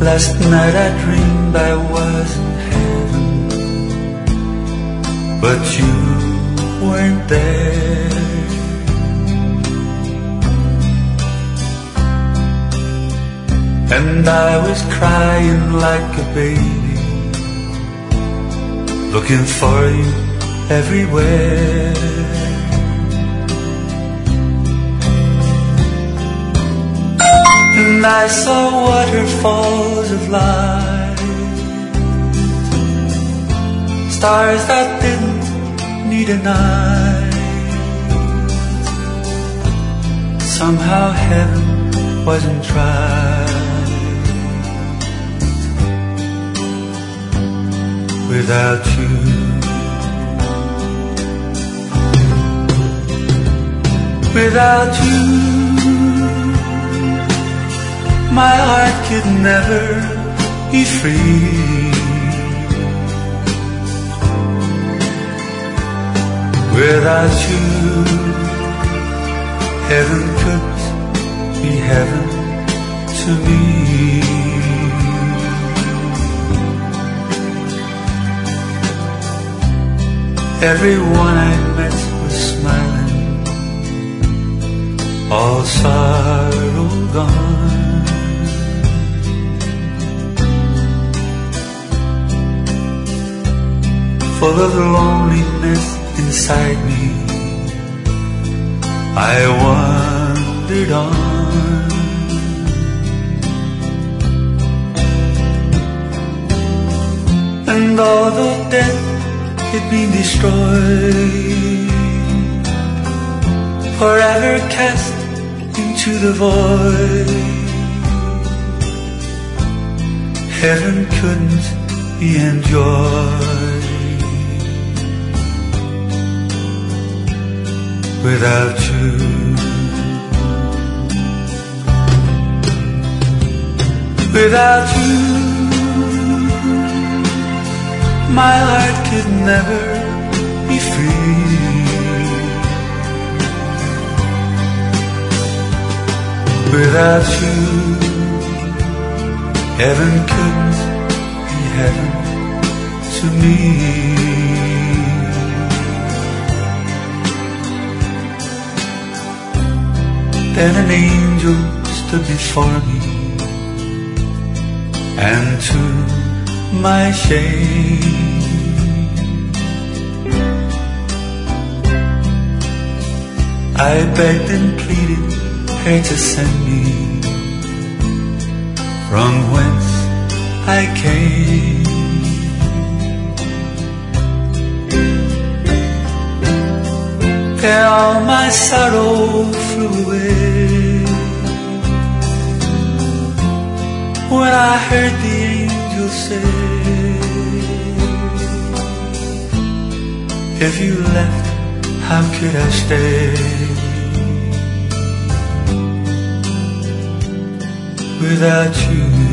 Last night I dreamed I was in heaven, but you weren't there. And I was crying like a baby, looking for you everywhere. And I saw waterfalls of light, stars that didn't need a night. Somehow heaven wasn't right without you. Without you, my heart could never be free. Without you, heaven couldn't be heaven to me. Everyone I met was smiling, all sorrow gone. Full of loneliness inside me, I wandered on. And although death had been destroyed, forever cast into the void, heaven couldn't be enjoyed without you. Without you, my heart could never be free. Without you, heaven couldn't be heaven to me. Then an angel stood before me, and to my shame, I begged and pleaded her to send me from whence I came. Then all my sorrow flew away when I heard the angel say, if you left, how could I stay? Without you.